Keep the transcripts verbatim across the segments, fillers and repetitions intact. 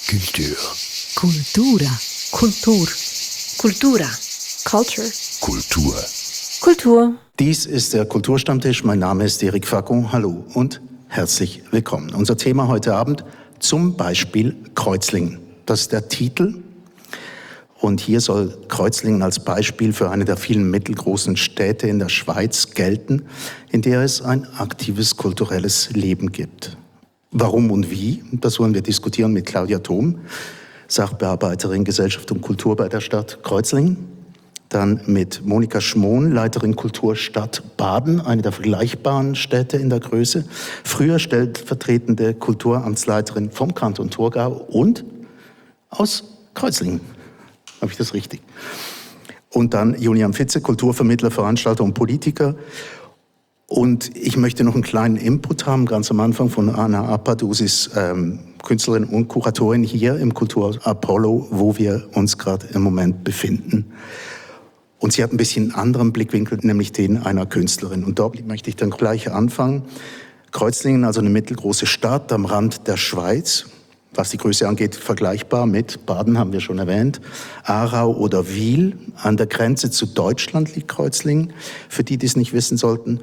Kultur. Cultura. Kultur. Kultura. Culture. Kultur. Kultur. Dies ist der Kulturstammtisch. Mein Name ist Eric Facon. Hallo und herzlich willkommen. Unser Thema heute Abend: zum Beispiel Kreuzlingen. Das ist der Titel. Und hier soll Kreuzlingen als Beispiel für eine der vielen mittelgroßen Städte in der Schweiz gelten, in der es ein aktives kulturelles Leben gibt. Warum und wie? Das wollen wir diskutieren mit Claudia Thom, Sachbearbeiterin Gesellschaft und Kultur bei der Stadt Kreuzlingen. Dann mit Monika Schmohn, Leiterin Kulturstadt Baden, eine der vergleichbaren Städte in der Größe. Früher stellvertretende Kulturamtsleiterin vom Kanton Thurgau und aus Kreuzlingen. Habe ich das richtig? Und dann Julian Fitze, Kulturvermittler, Veranstalter und Politiker. Und ich möchte noch einen kleinen Input haben, ganz am Anfang, von Anna Appadou. Sie ist ähm, Künstlerin und Kuratorin hier im Kultur Apollo, wo wir uns gerade im Moment befinden. Und sie hat ein bisschen einen anderen Blickwinkel, nämlich den einer Künstlerin. Und dort möchte ich dann gleich anfangen. Kreuzlingen, also eine mittelgroße Stadt am Rand der Schweiz. Was die Größe angeht, vergleichbar mit Baden, haben wir schon erwähnt. Aarau oder Wil. An der Grenze zu Deutschland liegt Kreuzlingen, für die, die es nicht wissen sollten.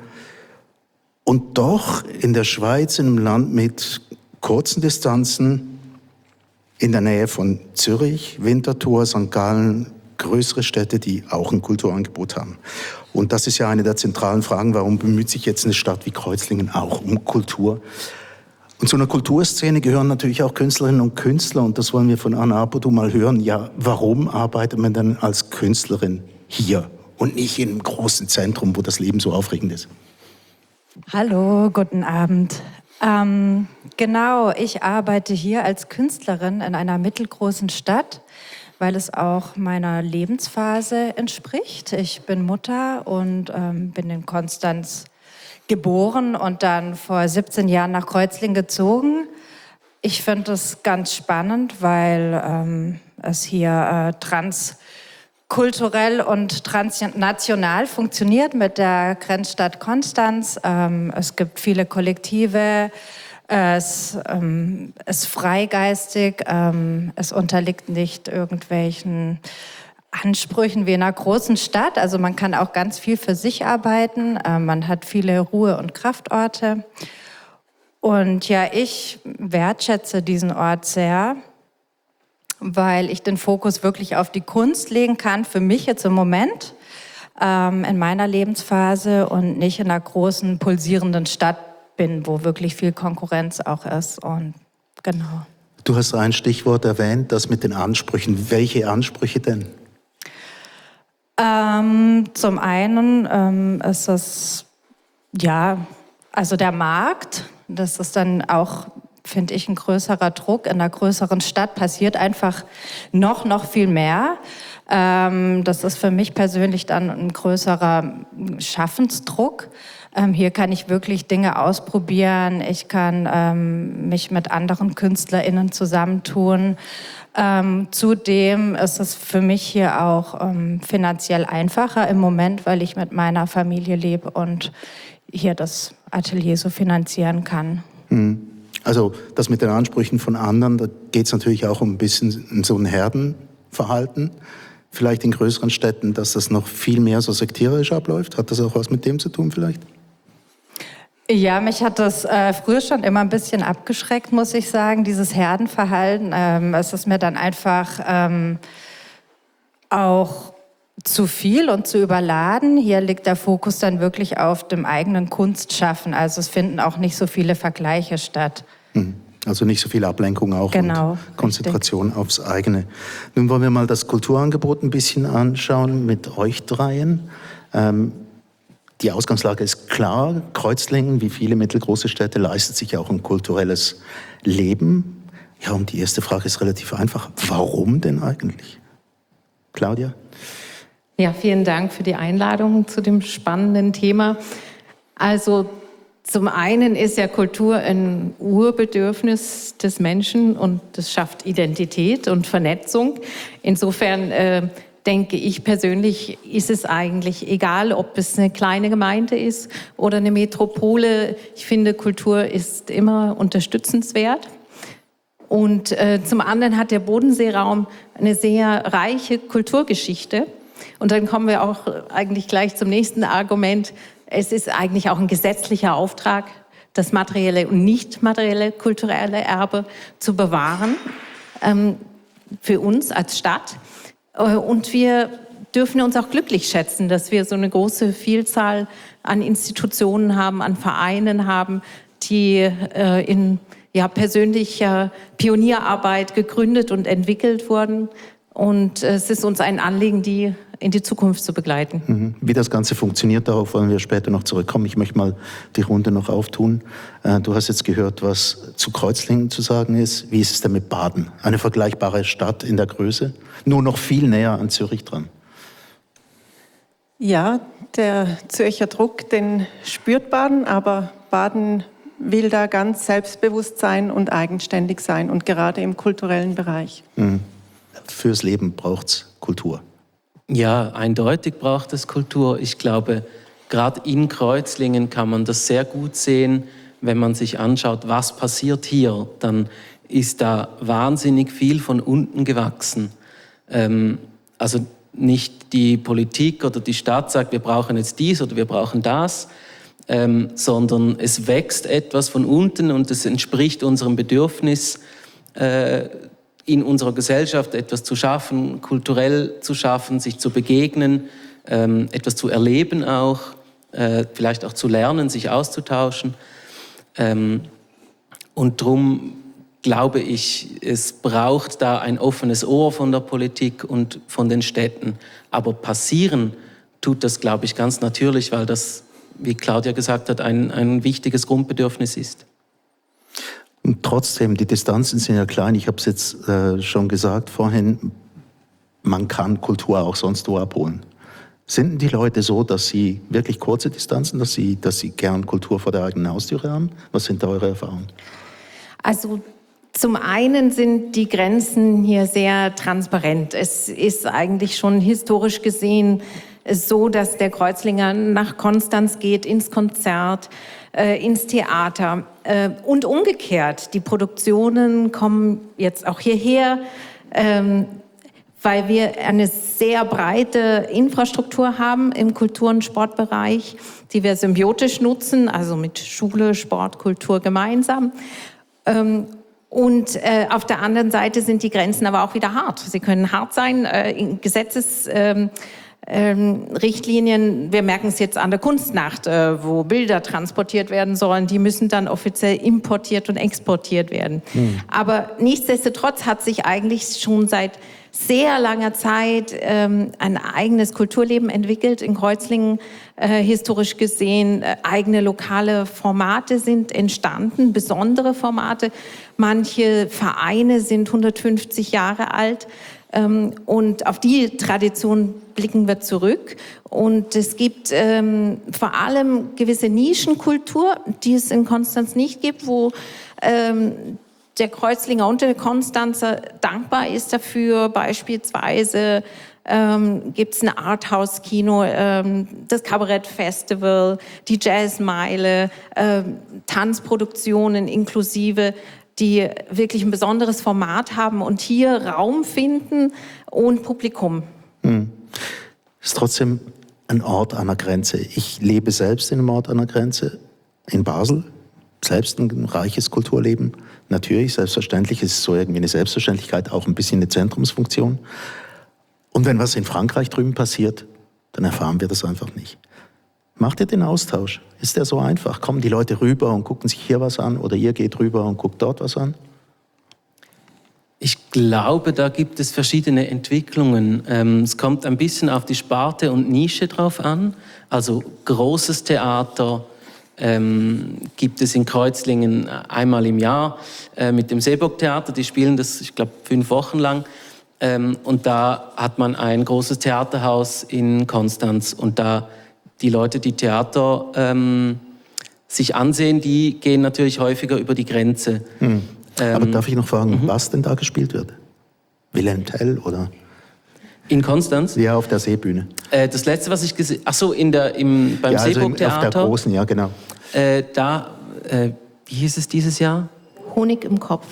Und doch in der Schweiz, in einem Land mit kurzen Distanzen, in der Nähe von Zürich, Winterthur, Sankt Gallen, größere Städte, die auch ein Kulturangebot haben. Und das ist ja eine der zentralen Fragen: Warum bemüht sich jetzt eine Stadt wie Kreuzlingen auch um Kultur? Und zu einer Kulturszene gehören natürlich auch Künstlerinnen und Künstler. Und das wollen wir von Anna Appadou mal hören. Ja, warum arbeitet man denn als Künstlerin hier und nicht in einem großen Zentrum, wo das Leben so aufregend ist? Hallo, guten Abend. Ähm, genau, ich arbeite hier als Künstlerin in einer mittelgroßen Stadt, weil es auch meiner Lebensphase entspricht. Ich bin Mutter und ähm, bin in Konstanz geboren und dann vor siebzehn Jahren nach Kreuzlingen gezogen. Ich finde es ganz spannend, weil ähm, es hier äh, transkulturell und transnational funktioniert mit der Grenzstadt Konstanz. Ähm, es gibt viele Kollektive, es ähm, ist freigeistig, ähm, es unterliegt nicht irgendwelchen Ansprüchen wie in einer großen Stadt. Also man kann auch ganz viel für sich arbeiten. Man hat viele Ruhe- und Kraftorte. Und ja, ich wertschätze diesen Ort sehr, weil ich den Fokus wirklich auf die Kunst legen kann, für mich jetzt im Moment, ähm, in meiner Lebensphase, und nicht in einer großen, pulsierenden Stadt bin, wo wirklich viel Konkurrenz auch ist. Und genau. Du hast ein Stichwort erwähnt, das mit den Ansprüchen. Welche Ansprüche denn? Ähm, zum einen ähm, ist es, ja, also der Markt, das ist dann auch, finde ich, ein größerer Druck. In einer größeren Stadt passiert einfach noch, noch viel mehr. Ähm, das ist für mich persönlich dann ein größerer Schaffensdruck. Ähm, hier kann ich wirklich Dinge ausprobieren. Ich kann ähm, mich mit anderen KünstlerInnen zusammentun. Ähm, zudem ist es für mich hier auch ähm, finanziell einfacher im Moment, weil ich mit meiner Familie lebe und hier das Atelier so finanzieren kann. Hm. Also das mit den Ansprüchen von anderen, da geht es natürlich auch um ein bisschen so ein Herdenverhalten. Vielleicht in größeren Städten, dass das noch viel mehr so sekterisch abläuft. Hat das auch was mit dem zu tun vielleicht? Ja, mich hat das äh, früher schon immer ein bisschen abgeschreckt, muss ich sagen, dieses Herdenverhalten. Ähm, es ist mir dann einfach ähm, auch zu viel und zu überladen. Hier liegt der Fokus dann wirklich auf dem eigenen Kunstschaffen. Also es finden auch nicht so viele Vergleiche statt. Also nicht so viel Ablenkung auch, genau, und Konzentration richtig. aufs eigene. Nun wollen wir mal das Kulturangebot ein bisschen anschauen mit euch dreien. Ähm, Die Ausgangslage ist klar. Kreuzlingen, wie viele mittelgroße Städte, leistet sich auch ein kulturelles Leben. Ja, und die erste Frage ist relativ einfach. Warum denn eigentlich? Claudia? Ja, vielen Dank für die Einladung zu dem spannenden Thema. Also zum einen ist ja Kultur ein Urbedürfnis des Menschen und das schafft Identität und Vernetzung. Insofern äh, denke ich persönlich, ist es eigentlich egal, ob es eine kleine Gemeinde ist oder eine Metropole. Ich finde, Kultur ist immer unterstützenswert. Und äh, zum anderen hat der Bodenseeraum eine sehr reiche Kulturgeschichte. Und dann kommen wir auch eigentlich gleich zum nächsten Argument. Es ist eigentlich auch ein gesetzlicher Auftrag, das materielle und nicht materielle kulturelle Erbe zu bewahren, ähm, für uns als Stadt. Und wir dürfen uns auch glücklich schätzen, dass wir so eine große Vielzahl an Institutionen haben, an Vereinen haben, die äh, in ja, persönlicher Pionierarbeit gegründet und entwickelt wurden. Und äh, es ist uns ein Anliegen, die in die Zukunft zu begleiten. Mhm. Wie das Ganze funktioniert, darauf wollen wir später noch zurückkommen. Ich möchte mal die Runde noch auftun. Äh, du hast jetzt gehört, was zu Kreuzlingen zu sagen ist. Wie ist es denn mit Baden? Eine vergleichbare Stadt in der Größe, nur noch viel näher an Zürich dran. Ja, der Zürcher Druck, den spürt Baden, aber Baden will da ganz selbstbewusst sein und eigenständig sein und gerade im kulturellen Bereich. Mhm. Fürs Leben braucht es Kultur. Ja, eindeutig braucht es Kultur. Ich glaube, gerade in Kreuzlingen kann man das sehr gut sehen, wenn man sich anschaut, was passiert hier. Dann ist da wahnsinnig viel von unten gewachsen. Ähm, also nicht die Politik oder die Stadt sagt, wir brauchen jetzt dies oder wir brauchen das, ähm, sondern es wächst etwas von unten und es entspricht unserem Bedürfnis, äh, in unserer Gesellschaft etwas zu schaffen, kulturell zu schaffen, sich zu begegnen, ähm, etwas zu erleben auch, äh, vielleicht auch zu lernen, sich auszutauschen. Ähm, und darum glaube ich, es braucht da ein offenes Ohr von der Politik und von den Städten. Aber passieren tut das, glaube ich, ganz natürlich, weil das, wie Claudia gesagt hat, ein, ein wichtiges Grundbedürfnis ist. Und trotzdem, die Distanzen sind ja klein. Ich habe es jetzt äh, schon gesagt vorhin, man kann Kultur auch sonst wo abholen. Sind die Leute so, dass sie wirklich kurze Distanzen, dass sie, dass sie gern Kultur vor der eigenen Haustüre haben? Was sind da eure Erfahrungen? Also zum einen sind die Grenzen hier sehr transparent. Es ist eigentlich schon historisch gesehen so, dass der Kreuzlinger nach Konstanz geht, ins Konzert, äh, ins Theater äh, und umgekehrt. Die Produktionen kommen jetzt auch hierher, ähm, weil wir eine sehr breite Infrastruktur haben im Kultur- und Sportbereich, die wir symbiotisch nutzen, also mit Schule, Sport, Kultur gemeinsam. Ähm, Und äh, auf der anderen Seite sind die Grenzen aber auch wieder hart. Sie können hart sein, äh, in Gesetzesrichtlinien. Ähm, ähm, wir merken es jetzt an der Kunstnacht, äh, wo Bilder transportiert werden sollen. Die müssen dann offiziell importiert und exportiert werden. Mhm. Aber nichtsdestotrotz hat sich eigentlich schon seit sehr langer Zeit ähm, ein eigenes Kulturleben entwickelt in Kreuzlingen, äh, historisch gesehen. Äh, eigene lokale Formate sind entstanden, besondere Formate. Manche Vereine sind hundertfünfzig Jahre alt. Ähm, und auf die Tradition blicken wir zurück. Und es gibt ähm, vor allem gewisse Nischenkultur, die es in Konstanz nicht gibt, wo ähm, der Kreuzlinger und der Konstanzer dankbar ist dafür. Beispielsweise ähm, gibt es ein Arthouse-Kino, ähm, das Kabarett-Festival, die Jazzmeile, ähm, Tanzproduktionen inklusive, die wirklich ein besonderes Format haben und hier Raum finden und Publikum. Hm. Ist trotzdem ein Ort an der Grenze. Ich lebe selbst in einem Ort an der Grenze, in Basel. Selbst ein reiches Kulturleben. Natürlich, selbstverständlich ist es so irgendwie eine Selbstverständlichkeit, auch ein bisschen eine Zentrumsfunktion. Und wenn was in Frankreich drüben passiert, dann erfahren wir das einfach nicht. Macht ihr den Austausch? Ist der so einfach? Kommen die Leute rüber und gucken sich hier was an oder ihr geht rüber und guckt dort was an? Ich glaube, da gibt es verschiedene Entwicklungen. Ähm, es kommt ein bisschen auf die Sparte und Nische drauf an. Also großes Theater ähm, gibt es in Kreuzlingen einmal im Jahr äh, mit dem Seeburg-Theater. Die spielen das, ich glaube, fünf Wochen lang. Ähm, und da hat man ein großes Theaterhaus in Konstanz. Und da die Leute, die Theater ähm, sich ansehen, die gehen natürlich häufiger über die Grenze. Hm. Ähm, Aber darf ich noch fragen, mhm. was denn da gespielt wird? Wilhelm Tell oder? In Konstanz? Ja, auf der Seebühne. Äh, das letzte, was ich gesehen habe, ach so, in der, im, beim Ja, also Seeburg-Theater. auf der großen, ja, genau. Äh, da, äh, wie hieß es dieses Jahr? Honig im Kopf.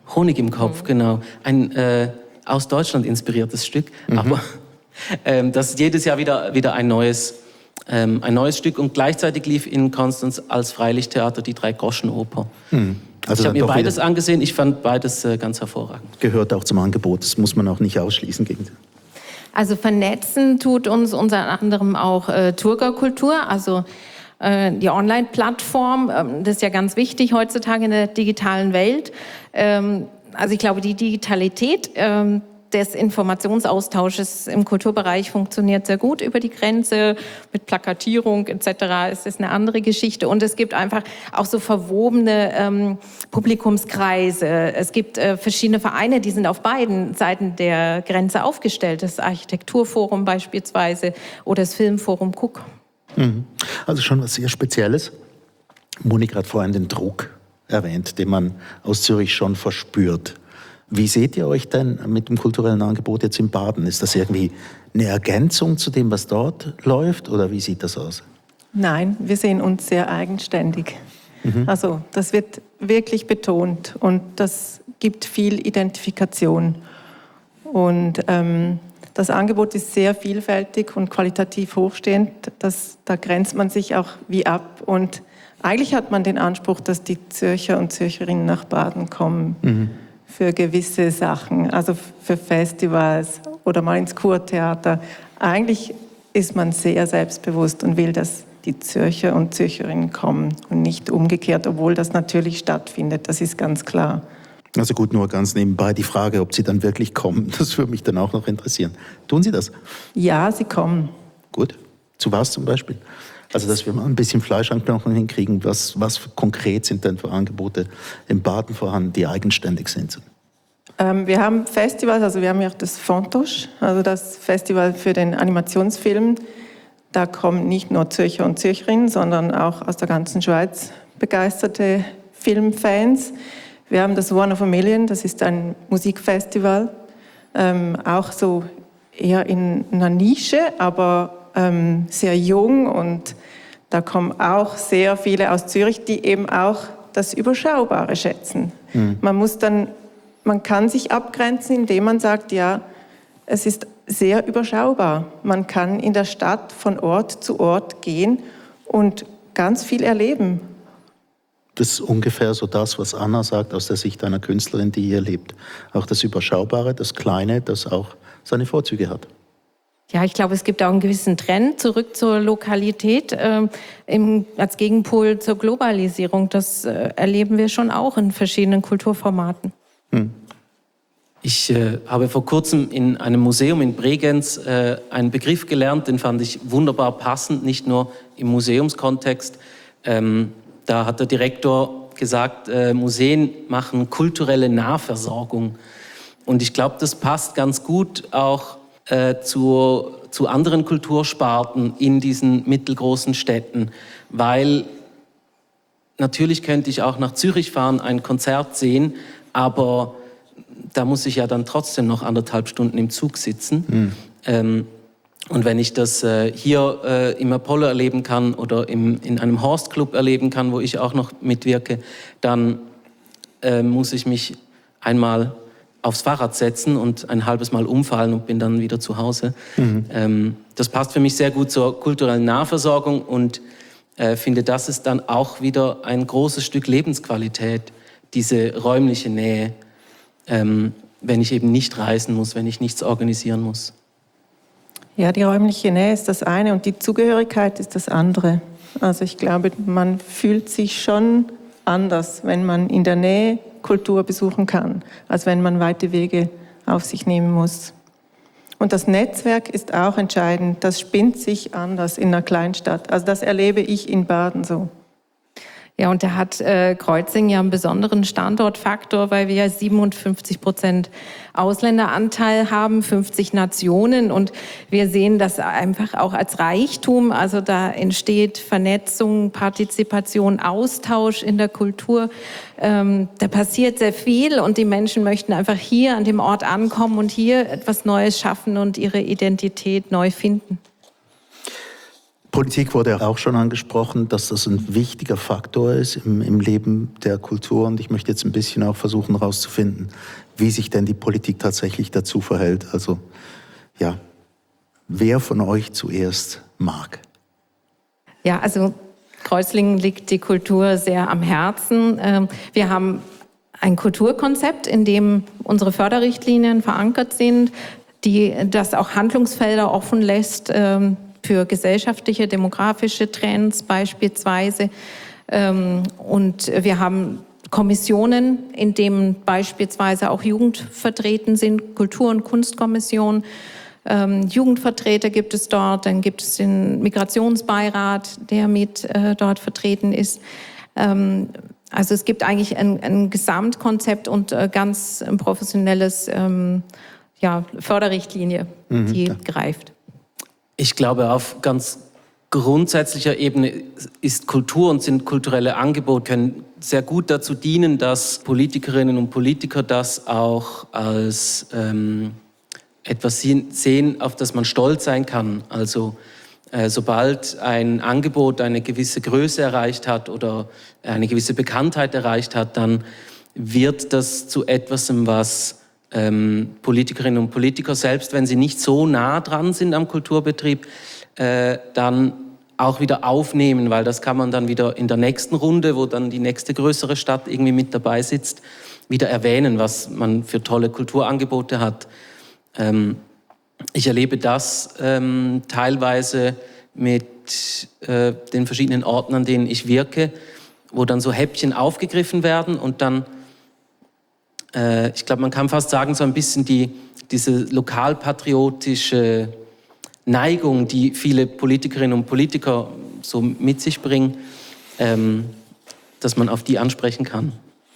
Honig im Kopf, mhm. genau. Ein äh, aus Deutschland inspiriertes Stück, mhm. aber ähm, das ist jedes Jahr wieder, wieder ein neues ähm, ein neues Stück und gleichzeitig lief in Konstanz als Freilichttheater die Drei-Groschen-Oper. Mhm. Also ich habe mir beides angesehen, ich fand beides äh, ganz hervorragend. Gehört auch zum Angebot, das muss man auch nicht ausschließen. Gegen Also vernetzen tut uns unter anderem auch äh, Thurgau Kultur, also äh, die Online-Plattform. Ähm, das ist ja ganz wichtig heutzutage in der digitalen Welt. Ähm, also ich glaube, die Digitalität ähm, des Informationsaustausches im Kulturbereich funktioniert sehr gut über die Grenze, mit Plakatierung et cetera. Es ist eine andere Geschichte. Und es gibt einfach auch so verwobene ähm, Publikumskreise. Es gibt äh, verschiedene Vereine, die sind auf beiden Seiten der Grenze aufgestellt. Das Architekturforum beispielsweise oder das Filmforum Cook. Mhm. Also schon was sehr Spezielles. Monika hat vorhin den Druck erwähnt, den man aus Zürich schon verspürt. Wie seht ihr euch denn mit dem kulturellen Angebot jetzt in Baden? Ist das irgendwie eine Ergänzung zu dem, was dort läuft, oder wie sieht das aus? Nein, wir sehen uns sehr eigenständig. Mhm. Also das wird wirklich betont und das gibt viel Identifikation. Und ähm, das Angebot ist sehr vielfältig und qualitativ hochstehend. Das, da grenzt man sich auch wie ab. Und eigentlich hat man den Anspruch, dass die Zürcher und Zürcherinnen nach Baden kommen. Mhm. Für gewisse Sachen, also für Festivals oder mal ins Kurtheater. Eigentlich ist man sehr selbstbewusst und will, dass die Zürcher und Zürcherinnen kommen und nicht umgekehrt, obwohl das natürlich stattfindet, das ist ganz klar. Also gut, nur ganz nebenbei die Frage, ob Sie dann wirklich kommen, das würde mich dann auch noch interessieren. Tun Sie das? Ja, sie kommen. Gut, zu was zum Beispiel? Also, dass wir mal ein bisschen Fleisch an Knochen hinkriegen. Was, was konkret sind denn für Angebote in Baden vorhanden, die eigenständig sind? Ähm, wir haben Festivals, also wir haben ja auch das Fontosch, also das Festival für den Animationsfilm. Da kommen nicht nur Zürcher und Zürcherinnen, sondern auch aus der ganzen Schweiz begeisterte Filmfans. Wir haben das One of a Million, das ist ein Musikfestival, ähm, auch so eher in einer Nische, aber ähm, sehr jung, und da kommen auch sehr viele aus Zürich, die eben auch das Überschaubare schätzen. Mhm. Man muss dann, man kann sich abgrenzen, indem man sagt, ja, es ist sehr überschaubar. Man kann in der Stadt von Ort zu Ort gehen und ganz viel erleben. Das ist ungefähr so das, was Anna sagt aus der Sicht einer Künstlerin, die hier lebt. Auch das Überschaubare, das Kleine, das auch seine Vorzüge hat. Ja, ich glaube, es gibt auch einen gewissen Trend zurück zur Lokalität äh, im, als Gegenpol zur Globalisierung. Das äh, erleben wir schon auch in verschiedenen Kulturformaten. Hm. Ich äh, habe vor kurzem in einem Museum in Bregenz äh, einen Begriff gelernt, den fand ich wunderbar passend, nicht nur im Museumskontext. Ähm, da hat der Direktor gesagt, äh, Museen machen kulturelle Nahversorgung. Und ich glaube, das passt ganz gut auch Äh, zu, zu anderen Kultursparten in diesen mittelgroßen Städten, weil natürlich könnte ich auch nach Zürich fahren, ein Konzert sehen, aber da muss ich ja dann trotzdem noch anderthalb Stunden im Zug sitzen. Mhm. Ähm, und wenn ich das äh, hier äh, im Apollo erleben kann oder im, in einem Horst Club erleben kann, wo ich auch noch mitwirke, dann äh, muss ich mich einmal aufs Fahrrad setzen und ein halbes Mal umfallen und bin dann wieder zu Hause. Mhm. Ähm, das passt für mich sehr gut zur kulturellen Nahversorgung und äh, finde, das ist dann auch wieder ein großes Stück Lebensqualität, diese räumliche Nähe, ähm, wenn ich eben nicht reisen muss, wenn ich nichts organisieren muss. Ja, die räumliche Nähe ist das eine und die Zugehörigkeit ist das andere. Also ich glaube, man fühlt sich schon anders, wenn man in der Nähe Kultur besuchen kann, als wenn man weite Wege auf sich nehmen muss. Und das Netzwerk ist auch entscheidend. Das spinnt sich anders in einer Kleinstadt. Also das erlebe ich in Baden so. Ja, und da hat äh, Kreuzlingen ja einen besonderen Standortfaktor, weil wir ja siebenundfünfzig Prozent Ausländeranteil haben, fünfzig Nationen. Und wir sehen das einfach auch als Reichtum. Also da entsteht Vernetzung, Partizipation, Austausch in der Kultur. Ähm, da passiert sehr viel und die Menschen möchten einfach hier an dem Ort ankommen und hier etwas Neues schaffen und ihre Identität neu finden. Politik wurde auch schon angesprochen, dass das ein wichtiger Faktor ist im, im Leben der Kultur. Und ich möchte jetzt ein bisschen auch versuchen herauszufinden, wie sich denn die Politik tatsächlich dazu verhält. Also ja, wer von euch zuerst mag? Ja, also Kreuzlingen liegt die Kultur sehr am Herzen. Wir haben ein Kulturkonzept, in dem unsere Förderrichtlinien verankert sind, die das auch Handlungsfelder offen lässt für gesellschaftliche, demografische Trends beispielsweise. Und wir haben Kommissionen, in denen beispielsweise auch Jugend vertreten sind, Kultur- und Kunstkommission. Ähm, Jugendvertreter gibt es dort, dann gibt es den Migrationsbeirat, der mit äh, dort vertreten ist. Ähm, also es gibt eigentlich ein, ein Gesamtkonzept und äh, ganz ein professionelles ähm, ja, Förderrichtlinie, mhm, die ja. greift. Ich glaube, auf ganz grundsätzlicher Ebene ist Kultur und sind kulturelle Angebote können sehr gut dazu dienen, dass Politikerinnen und Politiker das auch als ähm, etwas sehen, auf das man stolz sein kann. Also äh, sobald ein Angebot eine gewisse Größe erreicht hat oder eine gewisse Bekanntheit erreicht hat, dann wird das zu etwas, was ähm, Politikerinnen und Politiker, selbst wenn sie nicht so nah dran sind am Kulturbetrieb, äh, dann auch wieder aufnehmen, weil das kann man dann wieder in der nächsten Runde, wo dann die nächste größere Stadt irgendwie mit dabei sitzt, wieder erwähnen, was man für tolle Kulturangebote hat. Ähm, ich erlebe das ähm, teilweise mit äh, den verschiedenen Orten, an denen ich wirke, wo dann so Häppchen aufgegriffen werden und dann, äh, ich glaube, man kann fast sagen, so ein bisschen die, diese lokalpatriotische Neigung, die viele Politikerinnen und Politiker so mit sich bringen, ähm, dass man auf die ansprechen kann.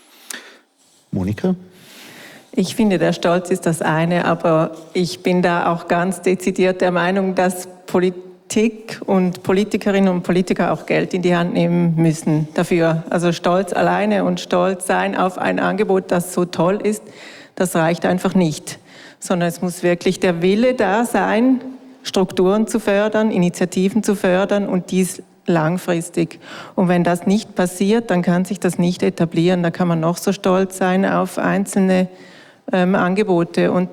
Monika? Ich finde, der Stolz ist das eine, aber ich bin da auch ganz dezidiert der Meinung, dass Politik und Politikerinnen und Politiker auch Geld in die Hand nehmen müssen dafür. Also Stolz alleine und stolz sein auf ein Angebot, das so toll ist, das reicht einfach nicht. Sondern es muss wirklich der Wille da sein, Strukturen zu fördern, Initiativen zu fördern und dies langfristig. Und wenn das nicht passiert, dann kann sich das nicht etablieren. Da kann man noch so stolz sein auf einzelne ähm, Angebote. Und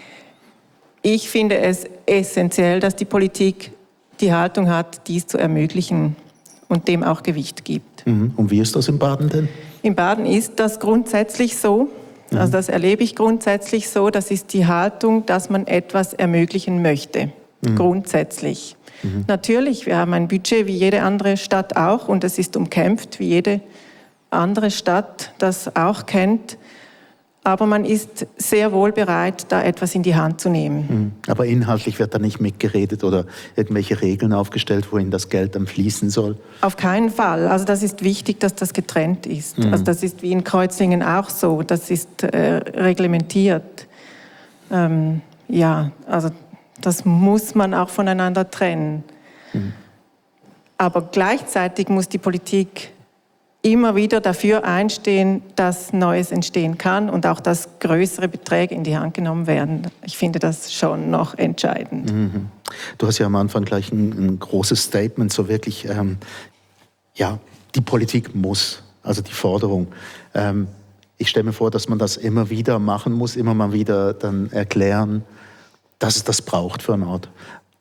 ich finde es essentiell, dass die Politik die Haltung hat, dies zu ermöglichen und dem auch Gewicht gibt. Mhm. Und wie ist das in Baden denn? In Baden ist das grundsätzlich so. Mhm. Also das erlebe ich grundsätzlich so. Das ist die Haltung, dass man etwas ermöglichen möchte. Mhm. Grundsätzlich. Mhm. Natürlich, wir haben ein Budget wie jede andere Stadt auch und es ist umkämpft, wie jede andere Stadt das auch kennt. Aber man ist sehr wohl bereit, da etwas in die Hand zu nehmen. Mhm. Aber inhaltlich wird da nicht mitgeredet oder irgendwelche Regeln aufgestellt, wohin das Geld dann fließen soll? Auf keinen Fall. Also das ist wichtig, dass das getrennt ist. Mhm. Also das ist wie in Kreuzlingen auch so. Das ist äh, reglementiert. Ähm, ja, also das muss man auch voneinander trennen. Mhm. Aber gleichzeitig muss die Politik immer wieder dafür einstehen, dass Neues entstehen kann und auch, dass größere Beträge in die Hand genommen werden. Ich finde das schon noch entscheidend. Mhm. Du hast ja am Anfang gleich ein, ein großes Statement, so wirklich, ähm, ja, die Politik muss, also die Forderung. Ähm, ich stelle mir vor, dass man das immer wieder machen muss, immer mal wieder dann erklären, dass es das braucht für eine Art.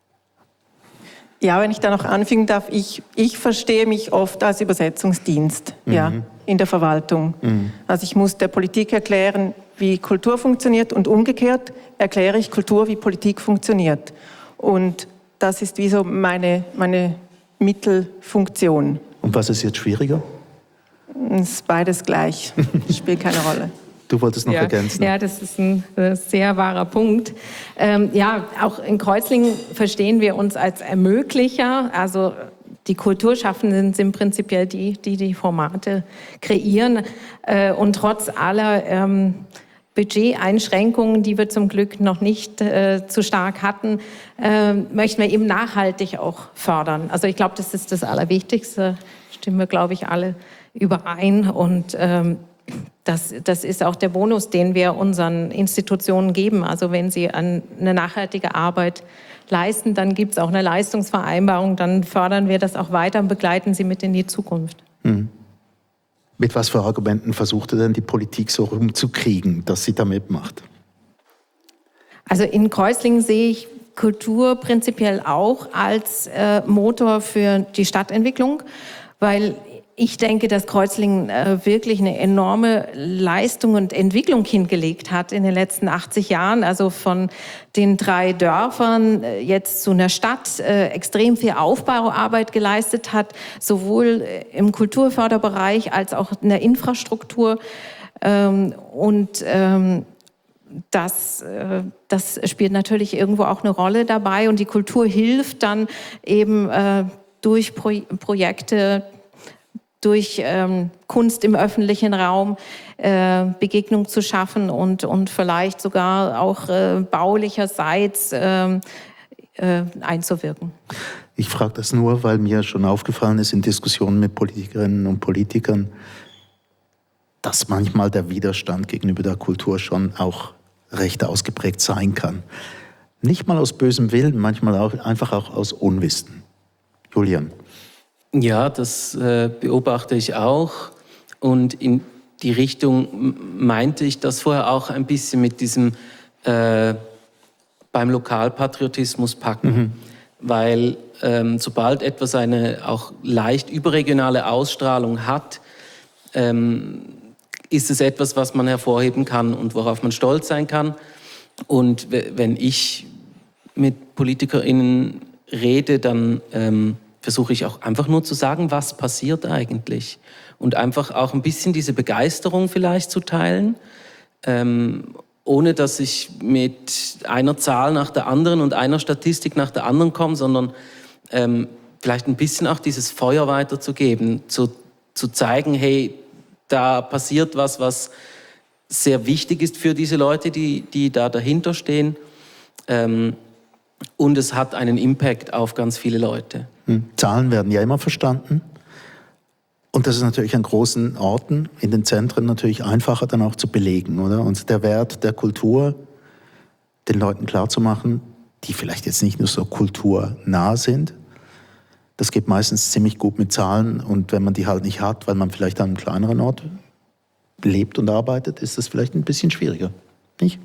Ja, wenn ich da noch anfangen darf, ich, ich verstehe mich oft als Übersetzungsdienst, mhm. ja, in der Verwaltung. Mhm. Also ich muss der Politik erklären, wie Kultur funktioniert und umgekehrt erkläre ich Kultur, wie Politik funktioniert. Und das ist wie so meine, meine Mittelfunktion. Und was ist jetzt schwieriger? Es ist beides gleich, spielt keine Rolle. Du wolltest noch ja, ergänzen. Ja, das ist ein äh, sehr wahrer Punkt. Ähm, ja, auch in Kreuzlingen verstehen wir uns als Ermöglicher. Also die Kulturschaffenden sind prinzipiell die, die die Formate kreieren. Äh, und trotz aller ähm, Budgeteinschränkungen, die wir zum Glück noch nicht äh, zu stark hatten, äh, möchten wir eben nachhaltig auch fördern. Also ich glaube, das ist das Allerwichtigste. Stimmen wir, glaube ich, alle überein. Und ähm, das, das ist auch der Bonus, den wir unseren Institutionen geben. Also wenn sie an eine nachhaltige Arbeit leisten, dann gibt es auch eine Leistungsvereinbarung, dann fördern wir das auch weiter und begleiten sie mit in die Zukunft. Mhm. Mit was für Argumenten versuchte denn die Politik so rumzukriegen, dass sie da mitmacht? Also in Kreuzlingen sehe ich Kultur prinzipiell auch als äh, Motor für die Stadtentwicklung, weil ich denke, dass Kreuzlingen äh, wirklich eine enorme Leistung und Entwicklung hingelegt hat in den letzten achtzig Jahren. Also von den drei Dörfern äh, jetzt zu einer Stadt äh, extrem viel Aufbauarbeit geleistet hat, sowohl im Kulturförderbereich als auch in der Infrastruktur. Ähm, und ähm, Das, das spielt natürlich irgendwo auch eine Rolle dabei und die Kultur hilft dann eben äh, durch Pro Projekte, durch ähm, Kunst im öffentlichen Raum äh, Begegnung zu schaffen und, und vielleicht sogar auch äh, baulicherseits äh, äh, einzuwirken. Ich frage das nur, weil mir schon aufgefallen ist in Diskussionen mit Politikerinnen und Politikern, dass manchmal der Widerstand gegenüber der Kultur schon auch recht ausgeprägt sein kann. Nicht mal aus bösem Willen, manchmal auch einfach auch aus Unwissen. Julian. Ja, das äh, beobachte ich auch. Und in die Richtung meinte ich das vorher auch ein bisschen mit diesem äh, beim Lokalpatriotismus packen. Mhm. Weil ähm, sobald etwas eine auch leicht überregionale Ausstrahlung hat, ähm, ist es etwas, was man hervorheben kann und worauf man stolz sein kann. Und wenn ich mit PolitikerInnen rede, dann ähm, versuche ich auch einfach nur zu sagen, was passiert eigentlich. Und einfach auch ein bisschen diese Begeisterung vielleicht zu teilen, ähm, ohne dass ich mit einer Zahl nach der anderen und einer Statistik nach der anderen komme, sondern ähm, vielleicht ein bisschen auch dieses Feuer weiterzugeben, zu, zu zeigen, hey, da passiert was, was sehr wichtig ist für diese Leute, die, die da dahinter stehen. Ähm, und es hat einen Impact auf ganz viele Leute. Hm. Zahlen werden ja immer verstanden. Und das ist natürlich an großen Orten, in den Zentren natürlich einfacher dann auch zu belegen, oder? Und der Wert der Kultur den Leuten klarzumachen, die vielleicht jetzt nicht nur so kulturnah sind. Das geht meistens ziemlich gut mit Zahlen und wenn man die halt nicht hat, weil man vielleicht an einem kleineren Ort lebt und arbeitet, ist das vielleicht ein bisschen schwieriger, nicht?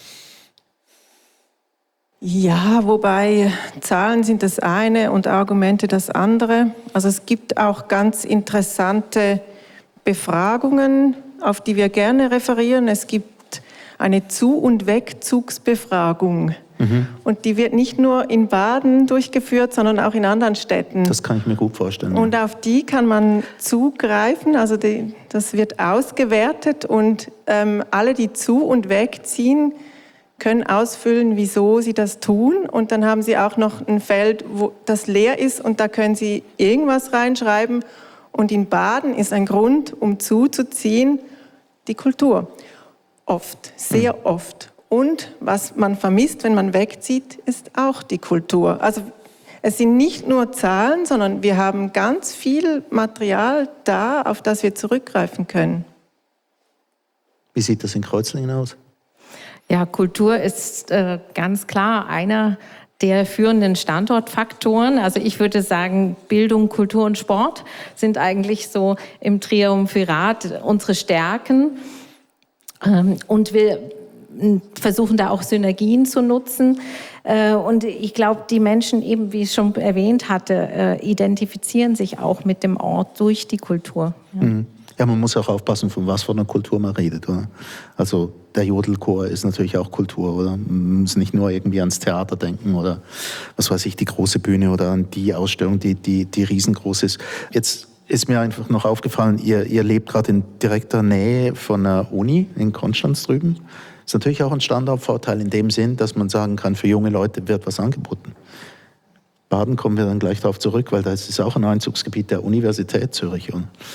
Ja, wobei Zahlen sind das eine und Argumente das andere. Also es gibt auch ganz interessante Befragungen, auf die wir gerne referieren. Es gibt eine Zu- und Wegzugsbefragung. Mhm. Und die wird nicht nur in Baden durchgeführt, sondern auch in anderen Städten. Das kann ich mir gut vorstellen. Und auf die kann man zugreifen, also die, das wird ausgewertet und ähm, alle, die zu- und wegziehen, können ausfüllen, wieso sie das tun. Und dann haben sie auch noch ein Feld, wo das leer ist und da können sie irgendwas reinschreiben. Und in Baden ist ein Grund, um zuzuziehen, die Kultur. Oft, sehr mhm. oft. Und was man vermisst, wenn man wegzieht, ist auch die Kultur. Also es sind nicht nur Zahlen, sondern wir haben ganz viel Material da, auf das wir zurückgreifen können. Wie sieht das in Kreuzlingen aus? Ja, Kultur ist äh, ganz klar einer der führenden Standortfaktoren. Also ich würde sagen, Bildung, Kultur und Sport sind eigentlich so im Triumphirat unsere Stärken. Ähm, und wir versuchen da auch Synergien zu nutzen. Und ich glaube, die Menschen eben, wie ich schon erwähnt hatte, identifizieren sich auch mit dem Ort durch die Kultur. Ja, ja man muss auch aufpassen, von was für einer Kultur man redet, oder? Also der Jodelchor ist natürlich auch Kultur, oder? Man muss nicht nur irgendwie ans Theater denken oder was weiß ich, die große Bühne oder an die Ausstellung, die, die, die riesengroß ist. Jetzt ist mir einfach noch aufgefallen, ihr, ihr lebt gerade in direkter Nähe von einer Uni in Konstanz drüben. Das ist natürlich auch ein Standortvorteil in dem Sinn, dass man sagen kann, für junge Leute wird was angeboten. Baden kommen wir dann gleich darauf zurück, weil das ist auch ein Einzugsgebiet der Universität Zürich.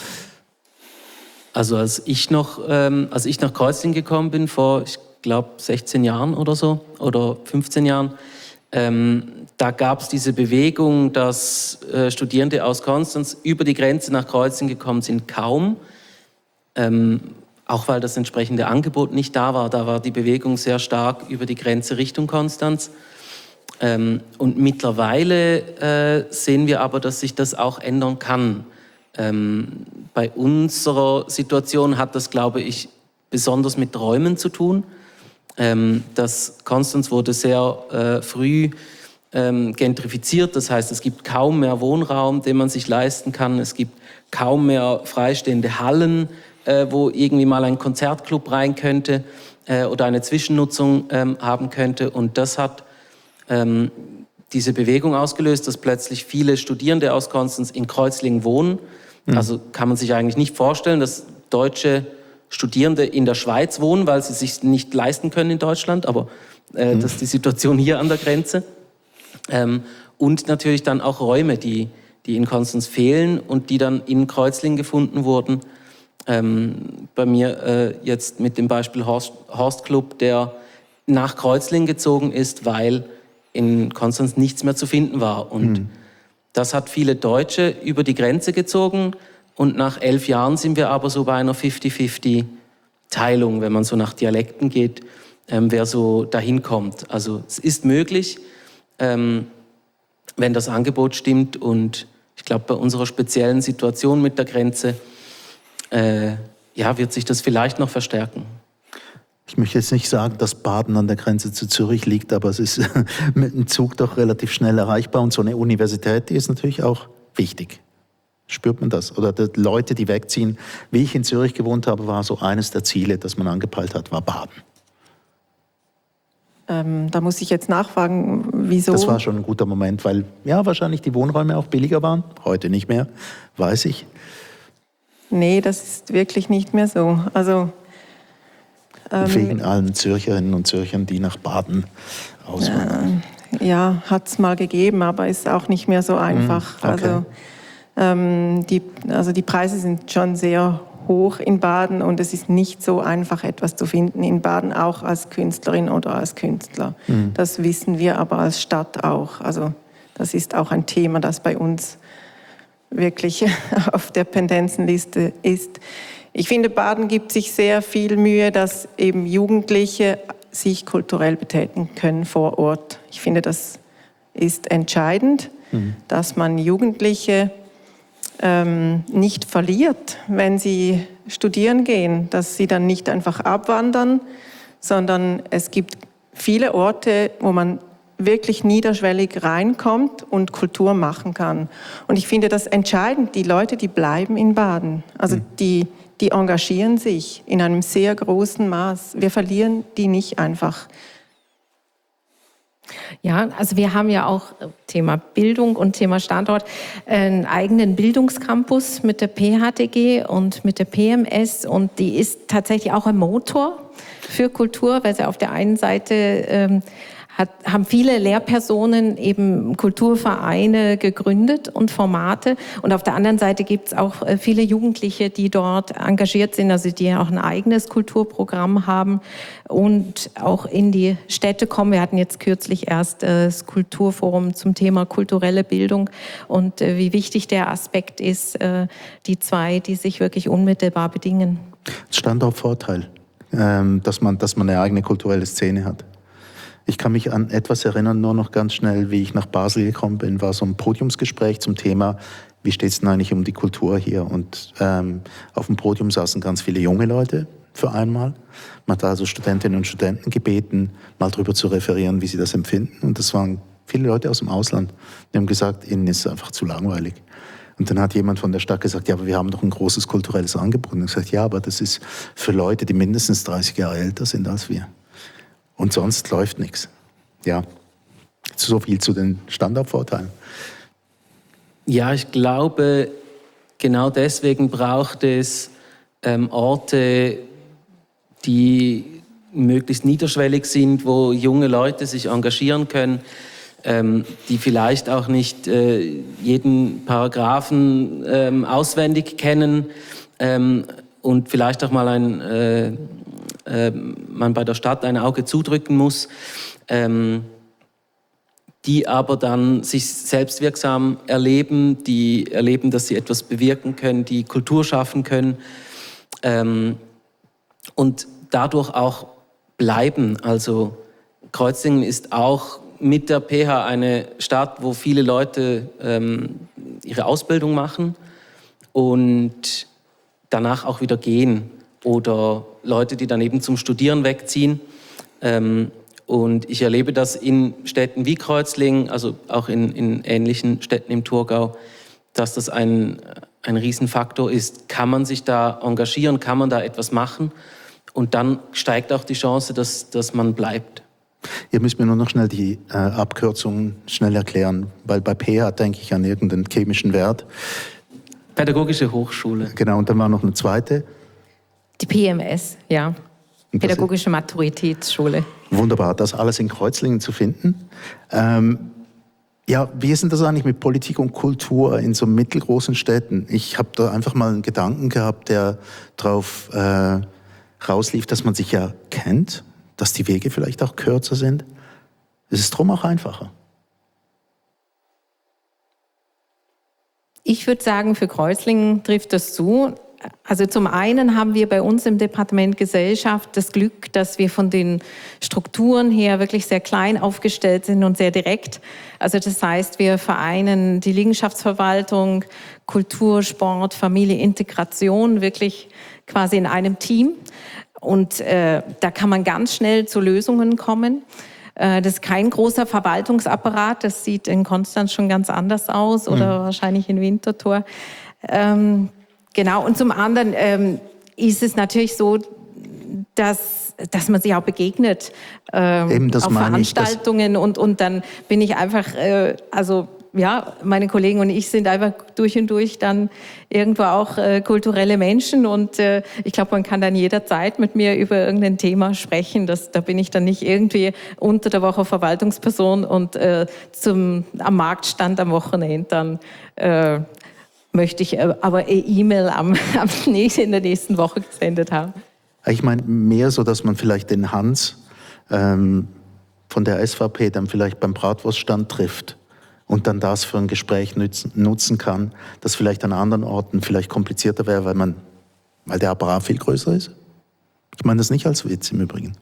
Also als ich noch, ähm, als ich nach Kreuzlingen gekommen bin, vor, ich glaube, sechzehn Jahren oder so, oder fünfzehn Jahren, ähm, da gab es diese Bewegung, dass äh, Studierende aus Konstanz über die Grenze nach Kreuzlingen gekommen sind, kaum. Ähm, auch weil das entsprechende Angebot nicht da war. Da war die Bewegung sehr stark über die Grenze Richtung Konstanz. Ähm, und mittlerweile äh, sehen wir aber, dass sich das auch ändern kann. Ähm, bei unserer Situation hat das, glaube ich, besonders mit Räumen zu tun. Ähm, das Konstanz wurde sehr äh, früh ähm, gentrifiziert, das heißt, es gibt kaum mehr Wohnraum, den man sich leisten kann. Es gibt kaum mehr freistehende Hallen, äh, wo irgendwie mal ein Konzertclub rein könnte äh, oder eine Zwischennutzung ähm, haben könnte. Und das hat ähm, diese Bewegung ausgelöst, dass plötzlich viele Studierende aus Konstanz in Kreuzlingen wohnen. Mhm. Also kann man sich eigentlich nicht vorstellen, dass deutsche Studierende in der Schweiz wohnen, weil sie sich nicht leisten können in Deutschland, aber äh, mhm. das ist die Situation hier an der Grenze. Ähm, und natürlich dann auch Räume, die, die in Konstanz fehlen und die dann in Kreuzlingen gefunden wurden. Ähm, bei mir äh, jetzt mit dem Beispiel Horst, Horst Club, der nach Kreuzlingen gezogen ist, weil in Konstanz nichts mehr zu finden war. Und mhm. das hat viele Deutsche über die Grenze gezogen. Und nach elf Jahren sind wir aber so bei einer fünfzig fünfzig Teilung, wenn man so nach Dialekten geht, ähm, wer so dahin kommt. Also es ist möglich, ähm, wenn das Angebot stimmt. Und ich glaube, bei unserer speziellen Situation mit der Grenze äh, ja, wird sich das vielleicht noch verstärken. Ich möchte jetzt nicht sagen, dass Baden an der Grenze zu Zürich liegt, aber es ist mit dem Zug doch relativ schnell erreichbar. Und so eine Universität, die ist natürlich auch wichtig. Spürt man das? Oder die Leute, die wegziehen, wie ich in Zürich gewohnt habe, war so eines der Ziele, das man angepeilt hat, war Baden. Ähm, da muss ich jetzt nachfragen, wieso? Das war schon ein guter Moment, weil ja wahrscheinlich die Wohnräume auch billiger waren. Heute nicht mehr, weiß ich. Nee, das ist wirklich nicht mehr so. Also ähm, wegen allen Zürcherinnen und Zürchern, die nach Baden auswandern. Äh, ja, hat es mal gegeben, aber ist auch nicht mehr so einfach. Mm, okay. Also ähm, die, also die Preise sind schon sehr hoch in Baden und es ist nicht so einfach, etwas zu finden in Baden, auch als Künstlerin oder als Künstler. Mhm. Das wissen wir aber als Stadt auch. Also das ist auch ein Thema, das bei uns wirklich auf der Pendenzenliste ist. Ich finde, Baden gibt sich sehr viel Mühe, dass eben Jugendliche sich kulturell betätigen können vor Ort. Ich finde, das ist entscheidend, mhm. dass man Jugendliche Ähm, nicht verliert, wenn sie studieren gehen, dass sie dann nicht einfach abwandern, sondern es gibt viele Orte, wo man wirklich niederschwellig reinkommt und Kultur machen kann. Und ich finde das entscheidend, die Leute, die bleiben in Baden, also die, die engagieren sich in einem sehr großen Maß. Wir verlieren die nicht einfach. Ja, also wir haben ja auch Thema Bildung und Thema Standort einen eigenen Bildungscampus mit der P H T G und mit der P M S und die ist tatsächlich auch ein Motor für Kultur, weil sie auf der einen Seite ähm, hat, haben viele Lehrpersonen eben Kulturvereine gegründet und Formate und auf der anderen Seite gibt es auch viele Jugendliche, die dort engagiert sind, also die auch ein eigenes Kulturprogramm haben und auch in die Städte kommen. Wir hatten jetzt kürzlich erst das Kulturforum zum Thema kulturelle Bildung und wie wichtig der Aspekt ist, die zwei, die sich wirklich unmittelbar bedingen. Standortvorteil, dass man, dass man eine eigene kulturelle Szene hat. Ich kann mich an etwas erinnern, nur noch ganz schnell, wie ich nach Basel gekommen bin, war so ein Podiumsgespräch zum Thema, wie steht es denn eigentlich um die Kultur hier? Und ähm, auf dem Podium saßen ganz viele junge Leute für einmal. Man hat also Studentinnen und Studenten gebeten, mal darüber zu referieren, wie sie das empfinden. Und das waren viele Leute aus dem Ausland. Die haben gesagt, ihnen ist es einfach zu langweilig. Und dann hat jemand von der Stadt gesagt, ja, aber wir haben doch ein großes kulturelles Angebot. Und ich gesagt, ja, aber das ist für Leute, die mindestens dreißig Jahre älter sind als wir. Und sonst läuft nichts. Ja, so viel zu den Standortvorteilen. Ja, ich glaube, genau deswegen braucht es ähm, Orte, die möglichst niederschwellig sind, wo junge Leute sich engagieren können, ähm, die vielleicht auch nicht äh, jeden Paragraphen ähm, auswendig kennen ähm, und vielleicht auch mal ein... Äh, man bei der Stadt ein Auge zudrücken muss, ähm, die aber dann sich selbstwirksam erleben, die erleben, dass sie etwas bewirken können, die Kultur schaffen können. Ähm, und dadurch auch bleiben. Also Kreuzlingen ist auch mit der P H eine Stadt, wo viele Leute ähm, ihre Ausbildung machen und danach auch wieder gehen. Oder Leute, die dann eben zum Studieren wegziehen. Ähm, und ich erlebe das in Städten wie Kreuzlingen, also auch in, in ähnlichen Städten im Thurgau, dass das ein, ein Riesenfaktor ist. Kann man sich da engagieren, kann man da etwas machen? Und dann steigt auch die Chance, dass, dass man bleibt. Ihr müsst mir nur noch schnell die äh, Abkürzung schnell erklären, weil bei P H denke ich an irgendeinen chemischen Wert. Pädagogische Hochschule. Genau, und dann war noch eine zweite. Die P M S, ja. Pädagogische Maturitätsschule. Wunderbar, das alles in Kreuzlingen zu finden. Ähm, ja, wie ist denn das eigentlich mit Politik und Kultur in so mittelgroßen Städten? Ich habe da einfach mal einen Gedanken gehabt, der darauf äh, rauslief, dass man sich ja kennt, dass die Wege vielleicht auch kürzer sind. Es ist drum auch einfacher. Ich würde sagen, für Kreuzlingen trifft das zu. Also zum einen haben wir bei uns im Departement Gesellschaft das Glück, dass wir von den Strukturen her wirklich sehr klein aufgestellt sind und sehr direkt. Also das heißt, wir vereinen die Liegenschaftsverwaltung, Kultur, Sport, Familie, Integration wirklich quasi in einem Team. Und äh, da kann man ganz schnell zu Lösungen kommen. Äh, das ist kein großer Verwaltungsapparat, das sieht in Konstanz schon ganz anders aus oder mhm. wahrscheinlich in Winterthur. Ähm, Genau, und zum anderen ähm, ist es natürlich so, dass, dass man sich auch begegnet ähm, Eben, das auf Veranstaltungen ich, und, und dann bin ich einfach, äh, also ja, meine Kollegen und ich sind einfach durch und durch dann irgendwo auch äh, kulturelle Menschen und äh, ich glaube, man kann dann jederzeit mit mir über irgendein Thema sprechen. Das, da bin ich dann nicht irgendwie unter der Woche Verwaltungsperson und äh, zum, am Marktstand am Wochenende dann äh, möchte ich aber eine E-Mail am, am nächsten, in der nächsten Woche gesendet haben. Ich meine mehr so, dass man vielleicht den Hans ähm, von der S V P dann vielleicht beim Bratwurststand trifft und dann das für ein Gespräch nutzen, nutzen kann, das vielleicht an anderen Orten vielleicht komplizierter wäre, weil, man, weil der Apparat viel größer ist. Ich meine das nicht als Witz im Übrigen.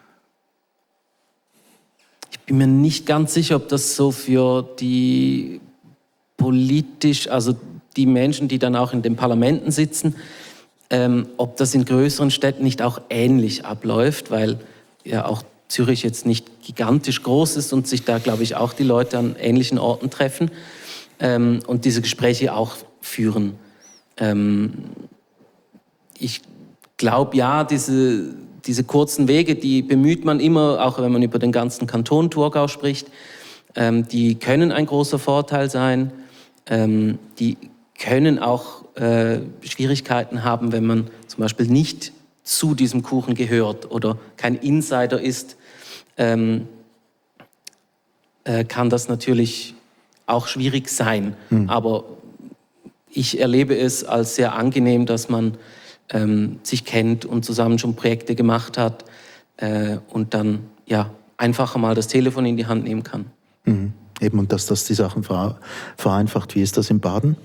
Ich bin mir nicht ganz sicher, ob das so für die politisch, also die Menschen, die dann auch in den Parlamenten sitzen, ähm, ob das in größeren Städten nicht auch ähnlich abläuft, weil ja auch Zürich jetzt nicht gigantisch groß ist und sich da, glaube ich, auch die Leute an ähnlichen Orten treffen ähm, und diese Gespräche auch führen. Ähm, ich glaube, ja, diese, diese kurzen Wege, die bemüht man immer, auch wenn man über den ganzen Kanton Thurgau spricht, ähm, die können ein großer Vorteil sein. Ähm, die können auch äh, Schwierigkeiten haben, wenn man zum Beispiel nicht zu diesem Kuchen gehört oder kein Insider ist, ähm, äh, kann das natürlich auch schwierig sein. Hm. Aber ich erlebe es als sehr angenehm, dass man ähm, sich kennt und zusammen schon Projekte gemacht hat äh, und dann ja, einfacher mal das Telefon in die Hand nehmen kann. Mhm. Eben, und dass das die Sachen vereinfacht. Wie ist das in Baden?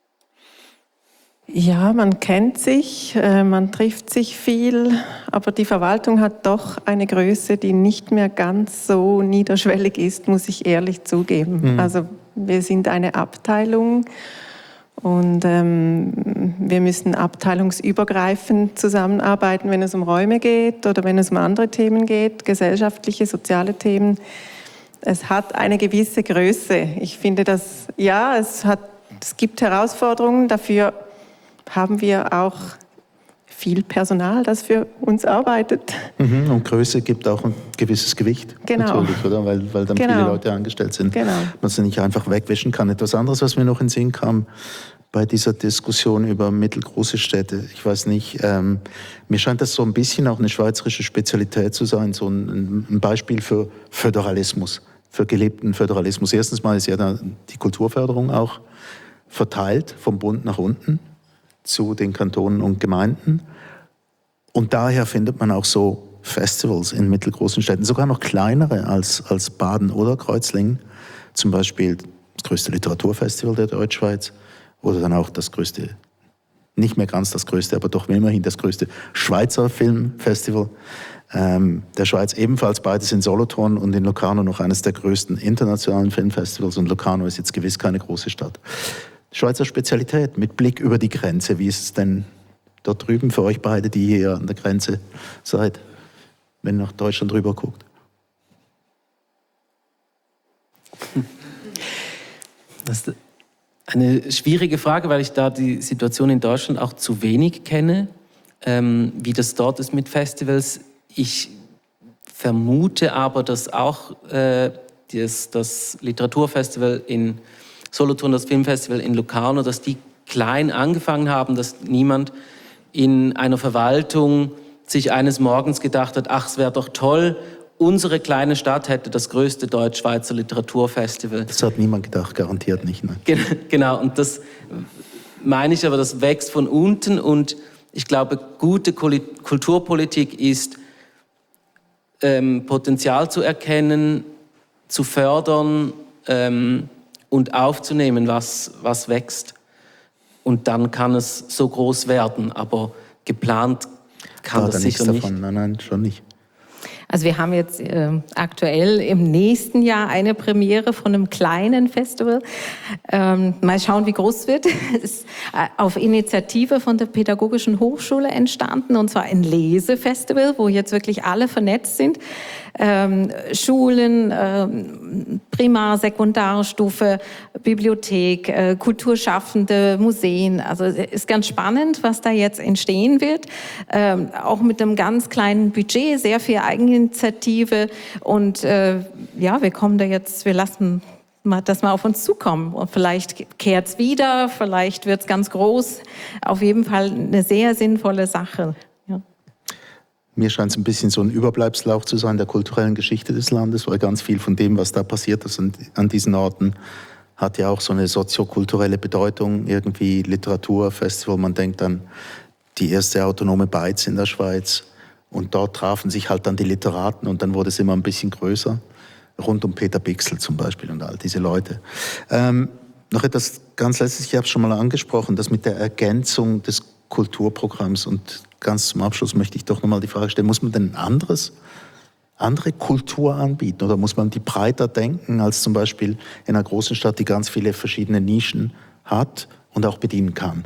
Ja, man kennt sich, äh, man trifft sich viel, aber die Verwaltung hat doch eine Größe, die nicht mehr ganz so niederschwellig ist, muss ich ehrlich zugeben. Mhm. Also wir sind eine Abteilung und ähm, wir müssen abteilungsübergreifend zusammenarbeiten, wenn es um Räume geht oder wenn es um andere Themen geht, gesellschaftliche, soziale Themen. Es hat eine gewisse Größe. Ich finde, dass ja, es hat, es gibt Herausforderungen, dafür haben wir auch viel Personal, das für uns arbeitet. Mhm, und Größe gibt auch ein gewisses Gewicht, genau. natürlich, oder? Weil, weil dann genau. viele Leute angestellt sind, genau. man sie nicht einfach wegwischen kann. Etwas anderes, was mir noch in den Sinn kam bei dieser Diskussion über mittelgroße Städte, ich weiß nicht, ähm, mir scheint das so ein bisschen auch eine schweizerische Spezialität zu sein, so ein, ein Beispiel für Föderalismus, für gelebten Föderalismus. Erstens mal ist ja da die Kulturförderung auch verteilt vom Bund nach unten zu den Kantonen und Gemeinden. Und daher findet man auch so Festivals in mittelgroßen Städten, sogar noch kleinere als, als Baden oder Kreuzlingen. Zum Beispiel das größte Literaturfestival der Deutschschweiz oder dann auch das größte nicht mehr ganz das größte, aber doch immerhin das größte Schweizer Filmfestival ähm, der Schweiz, ebenfalls beides in Solothurn und in Locarno noch eines der größten internationalen Filmfestivals, und Locarno ist jetzt gewiss keine große Stadt. Schweizer Spezialität mit Blick über die Grenze. Wie ist es denn dort drüben für euch beide, die hier an der Grenze seid, wenn ihr nach Deutschland rüber guckt? Das ist eine schwierige Frage, weil ich da die Situation in Deutschland auch zu wenig kenne, ähm, wie das dort ist mit Festivals. Ich vermute aber, dass auch äh, das, das Literaturfestival in Solothurn, das Filmfestival in Locarno, dass die klein angefangen haben, dass niemand in einer Verwaltung sich eines Morgens gedacht hat, ach, es wäre doch toll, unsere kleine Stadt hätte das größte Deutsch-Schweizer Literaturfestival. Das hat niemand gedacht, garantiert nicht. Ne? Genau, und das meine ich aber, das wächst von unten, und ich glaube, gute Kulturpolitik ist, ähm, Potenzial zu erkennen, zu fördern ähm, und aufzunehmen, was, was wächst. Und dann kann es so groß werden, aber geplant kann War das da sicher nichts nicht. davon? Nein, nein, schon nicht. Also wir haben jetzt äh, aktuell im nächsten Jahr eine Premiere von einem kleinen Festival. Ähm, mal schauen, wie groß es wird. Es ist äh, auf Initiative von der Pädagogischen Hochschule entstanden, und zwar ein Lesefestival, wo jetzt wirklich alle vernetzt sind. Ähm, Schulen, ähm, Primar-, Sekundarstufe, Bibliothek, äh, Kulturschaffende, Museen. Also es ist ganz spannend, was da jetzt entstehen wird. Ähm, auch mit einem ganz kleinen Budget, sehr viel Eigeninitiative, und äh, ja, wir kommen da jetzt, wir lassen mal, das mal auf uns zukommen, und vielleicht kehrt es wieder, vielleicht wird es ganz groß. Auf jeden Fall eine sehr sinnvolle Sache. Ja. Mir scheint es ein bisschen so ein Überbleibsel auch zu sein der kulturellen Geschichte des Landes, weil ganz viel von dem, was da passiert ist an diesen Orten, hat ja auch so eine soziokulturelle Bedeutung, irgendwie Literaturfestival. Man denkt an die erste autonome Beiz in der Schweiz, und dort trafen sich halt dann die Literaten, und dann wurde es immer ein bisschen größer, rund um Peter Bichsel zum Beispiel und all diese Leute. Ähm, noch etwas ganz Letztes, ich habe es schon mal angesprochen, das mit der Ergänzung des Kulturprogramms, und ganz zum Abschluss möchte ich doch nochmal die Frage stellen, muss man denn ein anderes, andere Kultur anbieten, oder muss man die breiter denken als zum Beispiel in einer großen Stadt, die ganz viele verschiedene Nischen hat und auch bedienen kann?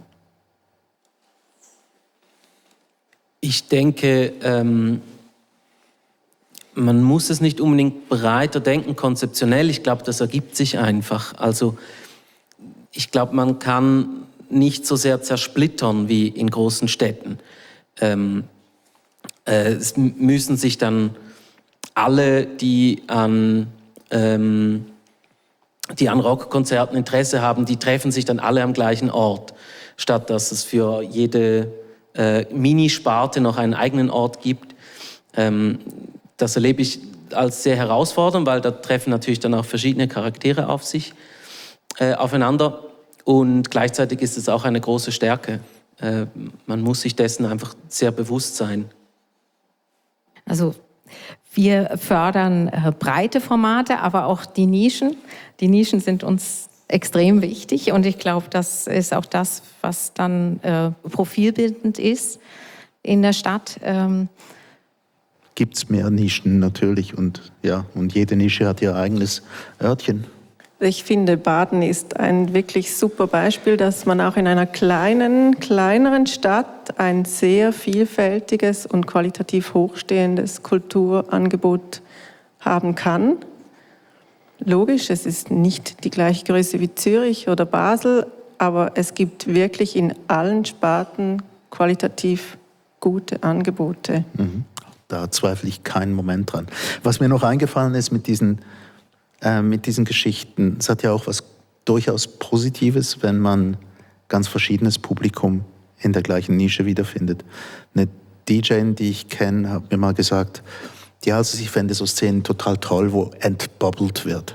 Ich denke, ähm, man muss es nicht unbedingt breiter denken, konzeptionell. Ich glaube, das ergibt sich einfach. Also ich glaube, man kann nicht so sehr zersplittern wie in großen Städten. Ähm, äh, es müssen sich dann alle, die an, ähm, die an Rockkonzerten Interesse haben, die treffen sich dann alle am gleichen Ort, statt dass es für jede äh, Minisparte noch einen eigenen Ort gibt. Ähm, das erlebe ich als sehr herausfordernd, weil da treffen natürlich dann auch verschiedene Charaktere auf sich äh, aufeinander, und gleichzeitig ist es auch eine große Stärke. Äh, man muss sich dessen einfach sehr bewusst sein. Also wir fördern äh, breite Formate, aber auch die Nischen. Die Nischen sind uns extrem wichtig, und ich glaube, das ist auch das, was dann äh, profilbildend ist in der Stadt. Ähm Gibt es mehr Nischen natürlich, und, ja, und jede Nische hat ihr eigenes Örtchen. Ich finde, Baden ist ein wirklich super Beispiel, dass man auch in einer kleinen, kleineren Stadt ein sehr vielfältiges und qualitativ hochstehendes Kulturangebot haben kann. Logisch, es ist nicht die gleiche Größe wie Zürich oder Basel, aber es gibt wirklich in allen Sparten qualitativ gute Angebote. Mhm. Da zweifle ich keinen Moment dran. Was mir noch eingefallen ist mit diesen, äh, mit diesen Geschichten, es hat ja auch was durchaus Positives, wenn man ganz verschiedenes Publikum in der gleichen Nische wiederfindet. Eine D J, die ich kenne, hat mir mal gesagt, ja, also ich fände so Szenen total toll, wo entbubbelt wird.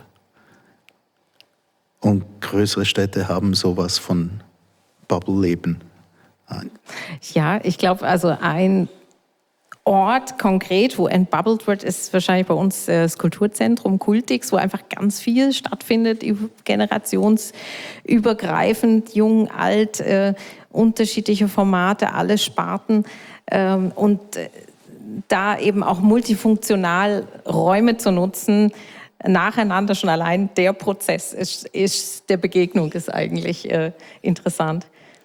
Und größere Städte haben sowas von Bubble-Leben. Ja, ich glaube, also ein Ort konkret, wo entbubbled wird, ist wahrscheinlich bei uns das Kulturzentrum Kultix, wo einfach ganz viel stattfindet, generationsübergreifend, jung, alt, äh, unterschiedliche Formate, alle Sparten ähm, und äh, da eben auch multifunktional Räume zu nutzen, nacheinander schon allein der Prozess ist, ist der Begegnung ist eigentlich äh, interessant.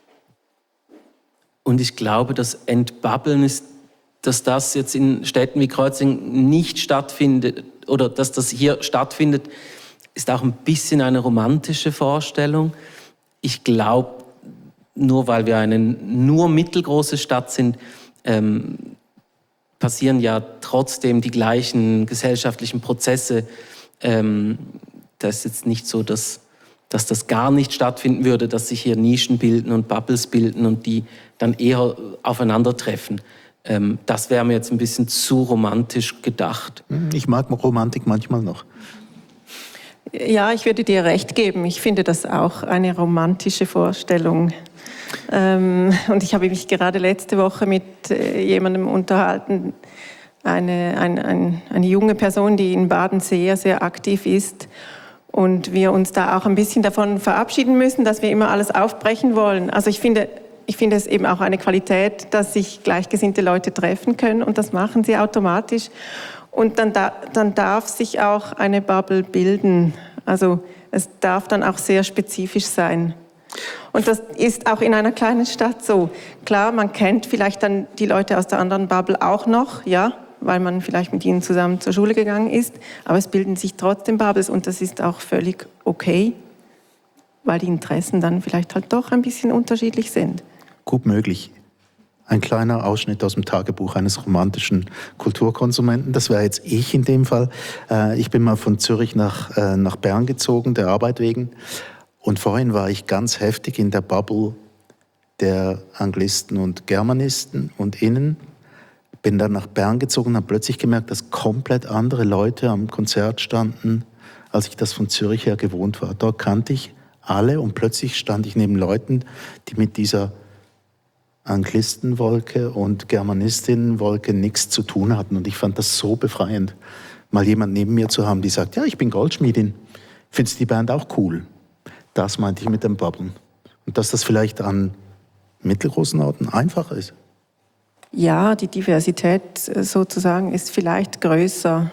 Und ich glaube, das Entbubbeln ist, dass das jetzt in Städten wie Kreuzlingen nicht stattfindet oder dass das hier stattfindet, ist auch ein bisschen eine romantische Vorstellung. Ich glaube, nur weil wir eine nur mittelgroße Stadt sind, ähm, passieren ja trotzdem die gleichen gesellschaftlichen Prozesse. Ähm, das ist jetzt nicht so, dass, dass das gar nicht stattfinden würde, dass sich hier Nischen bilden und Bubbles bilden und die dann eher aufeinandertreffen. Ähm, das wäre mir jetzt ein bisschen zu romantisch gedacht. Ich mag Romantik manchmal noch. Ja, ich würde dir recht geben. Ich finde das auch eine romantische Vorstellung. Ähm, und ich habe mich gerade letzte Woche mit äh, jemandem unterhalten, eine, ein, ein, eine junge Person, die in Baden sehr, sehr aktiv ist. Und wir uns da auch ein bisschen davon verabschieden müssen, dass wir immer alles aufbrechen wollen. Also ich finde, ich finde es eben auch eine Qualität, dass sich gleichgesinnte Leute treffen können und das machen sie automatisch. Und dann, da, dann darf sich auch eine Bubble bilden. Also es darf dann auch sehr spezifisch sein. Und das ist auch in einer kleinen Stadt so. Klar, man kennt vielleicht dann die Leute aus der anderen Bubble auch noch, ja, weil man vielleicht mit ihnen zusammen zur Schule gegangen ist. Aber es bilden sich trotzdem Bubbles und das ist auch völlig okay, weil die Interessen dann vielleicht halt doch ein bisschen unterschiedlich sind. Gut möglich. Ein kleiner Ausschnitt aus dem Tagebuch eines romantischen Kulturkonsumenten. Das wäre jetzt ich in dem Fall. Ich bin mal von Zürich nach, nach Bern gezogen, der Arbeit wegen. Und vorhin war ich ganz heftig in der Bubble der Anglisten und Germanisten und Innen. Bin dann nach Bern gezogen und habe plötzlich gemerkt, dass komplett andere Leute am Konzert standen, als ich das von Zürich her gewohnt war. Dort kannte ich alle und plötzlich stand ich neben Leuten, die mit dieser Anglistenwolke und Germanistinnenwolke nichts zu tun hatten. Und ich fand das so befreiend, mal jemand neben mir zu haben, die sagt, ja, ich bin Goldschmiedin. Findest du die Band auch cool? Das meinte ich mit dem Bubblen. Und dass das vielleicht an mittelgroßen Orten einfacher ist. Ja, die Diversität sozusagen ist vielleicht größer.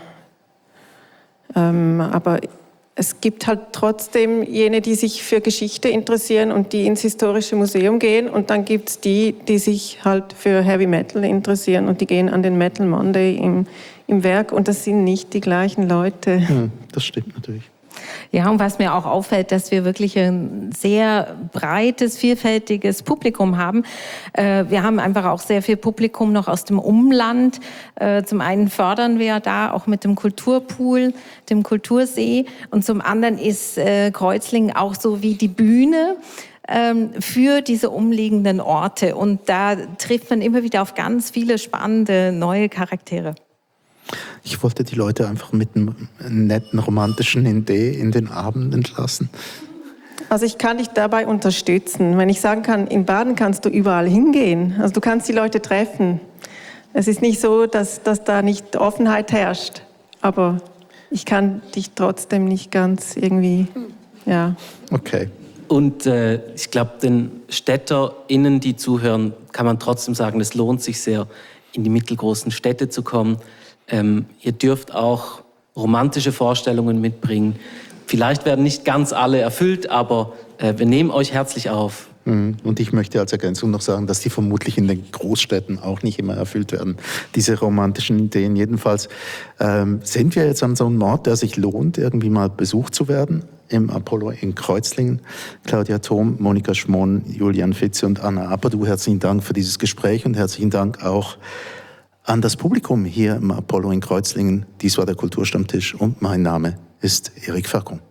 Ähm, aber es gibt halt trotzdem jene, die sich für Geschichte interessieren und die ins Historische Museum gehen. Und dann gibt es die, die sich halt für Heavy Metal interessieren und die gehen an den Metal Monday im, im Werk. Und das sind nicht die gleichen Leute. Ja, das stimmt natürlich. Ja, und was mir auch auffällt, dass wir wirklich ein sehr breites, vielfältiges Publikum haben. Wir haben einfach auch sehr viel Publikum noch aus dem Umland. Zum einen fördern wir da auch mit dem Kulturpool, dem Kultursee. Und zum anderen ist Kreuzlingen auch so wie die Bühne für diese umliegenden Orte. Und da trifft man immer wieder auf ganz viele spannende neue Charaktere. Ich wollte die Leute einfach mit einem netten, romantischen Idee in den Abend entlassen. Also ich kann dich dabei unterstützen. Wenn ich sagen kann, in Baden kannst du überall hingehen. Also du kannst die Leute treffen. Es ist nicht so, dass, dass da nicht Offenheit herrscht. Aber ich kann dich trotzdem nicht ganz irgendwie, ja. Okay. Und äh, ich glaube, den StädterInnen, die zuhören, kann man trotzdem sagen, es lohnt sich sehr, in die mittelgroßen Städte zu kommen. Ähm, ihr dürft auch romantische Vorstellungen mitbringen. Vielleicht werden nicht ganz alle erfüllt, aber äh, wir nehmen euch herzlich auf. Und ich möchte als Ergänzung noch sagen, dass die vermutlich in den Großstädten auch nicht immer erfüllt werden, diese romantischen Ideen. Jedenfalls ähm, sind wir jetzt an so einem Ort, der sich lohnt, irgendwie mal besucht zu werden, im Apollo in Kreuzlingen. Claudia Thom, Monika Schmohn, Julian Fitze und Anna Apperdu, herzlichen Dank für dieses Gespräch und herzlichen Dank auch an das Publikum hier im Apollo in Kreuzlingen. Dies war der Kulturstammtisch und mein Name ist Erik Facon.